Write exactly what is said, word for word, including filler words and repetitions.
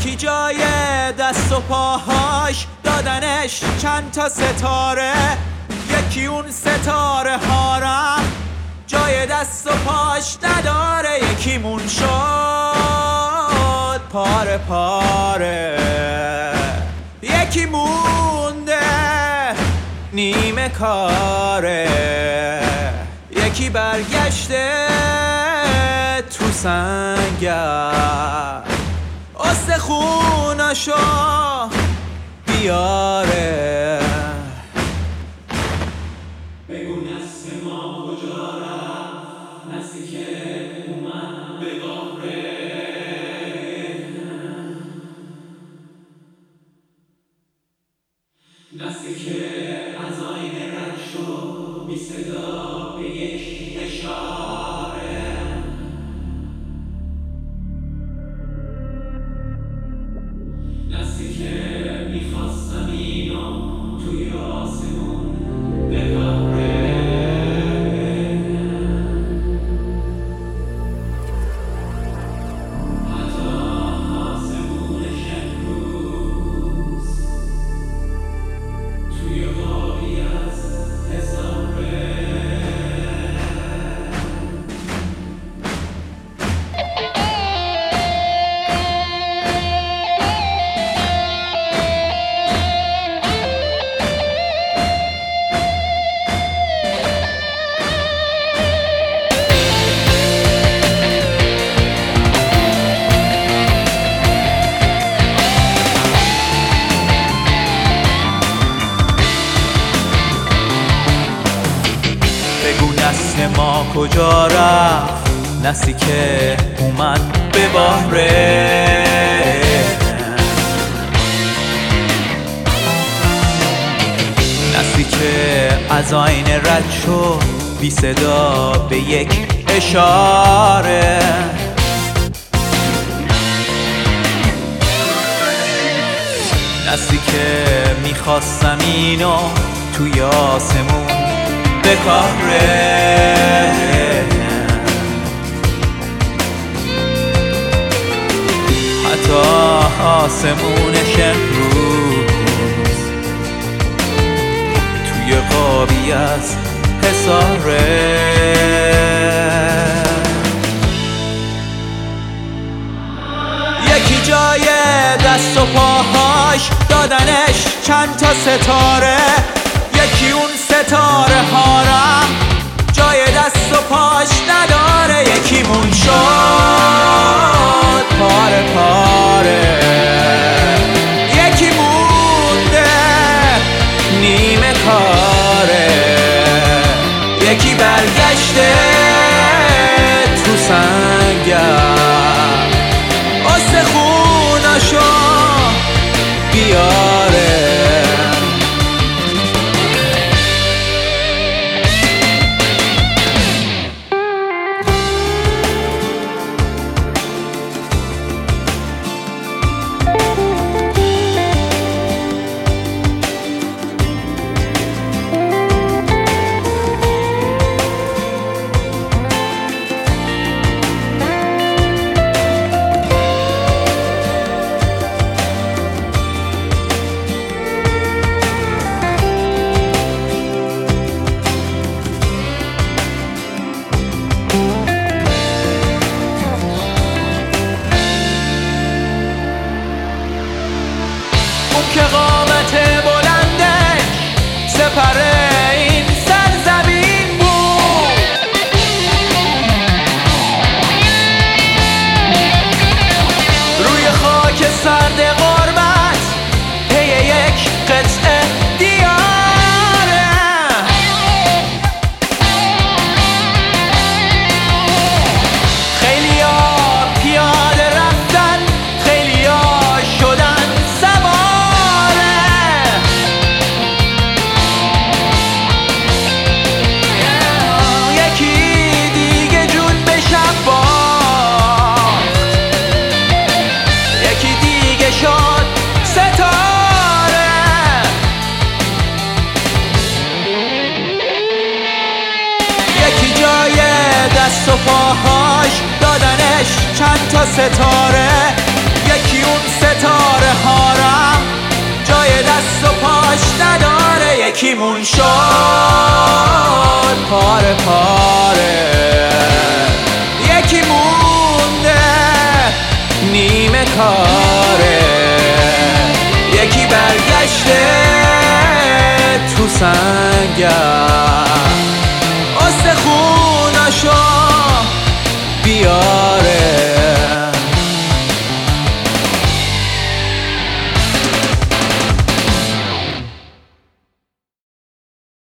یکی جای دست و پاهاش دادنش چند تا ستاره، یکی اون ستاره هارم جای دست و پاش نداره، یکیمون شد پاره پاره، یکی مونده نیمه کاره، یکی برگشته تو سنگر استخوناشو بیاره. بگو نسل ما کجا رفت، نسلی که اومد به قهره، نسلی که از آینه رد شد بی صدا به یک اشاره، نسلی که میخواست زمینو توی آسمون بپره، حتی آسمونش امروز توی قابی از حسابه. بگو نسل ما کجا رفت، نسلی که اومد به بحره، نسلی که از آینه رد شد بی صدا به یک اشاره، نسلی که میخواست زمینو توی آسمون بکاره، حتی آسمونش امروز توی قابی از حساره. یکی جای دست و پاهاش دادنش چند تا ستاره، یکی اون ستاره هارم جای دست و پاش نداره، یکیمون شد پاره پاره، یکی مونده نیمه کاره، یکی برگشته تو سنگر استخوناشو بیاره. که قامت بلندش سپره این سرزمین بود، روی خاک سرد غربت پی یک قطعه دیاره، خیلیا پیاده رفتن، خیلیا شدن سوار، دست و پاهاش دادنش چند تا ستاره، یکی اون ستاره یکیمون شد پاره پاره، یکی مونده نیمه کاره، یکی برگشته تو سنگر استخوناشو بیا